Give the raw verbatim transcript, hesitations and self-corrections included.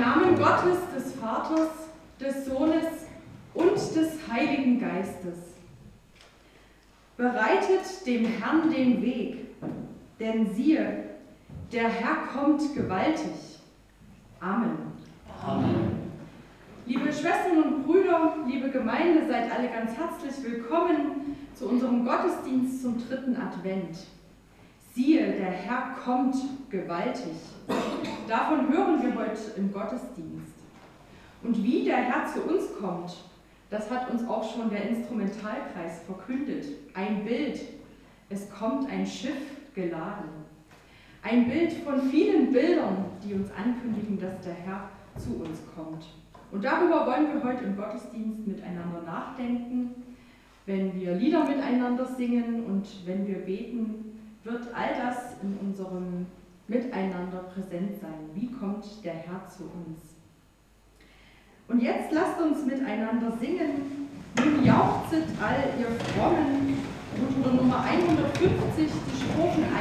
Namen Gottes, des Vaters, des Sohnes und des Heiligen Geistes. Bereitet dem Herrn den Weg, denn siehe, der Herr kommt gewaltig. Amen. Amen. Liebe Schwestern und Brüder, liebe Gemeinde, seid alle ganz herzlich willkommen zu unserem Gottesdienst zum dritten Advent. Siehe, der Herr kommt gewaltig. Davon hören wir heute im Gottesdienst. Und wie der Herr zu uns kommt, das hat uns auch schon der Instrumentalkreis verkündet. Ein Bild. Es kommt ein Schiff geladen. Ein Bild von vielen Bildern, die uns ankündigen, dass der Herr zu uns kommt. Und darüber wollen wir heute im Gottesdienst miteinander nachdenken. Wenn wir Lieder miteinander singen und wenn wir beten, wird all das in unserem Miteinander präsent sein. Wie kommt der Herr zu uns? Und jetzt lasst uns miteinander singen. Nun jauchzet all ihr Frommen, unter Nummer hundertfünfzig, die Strophen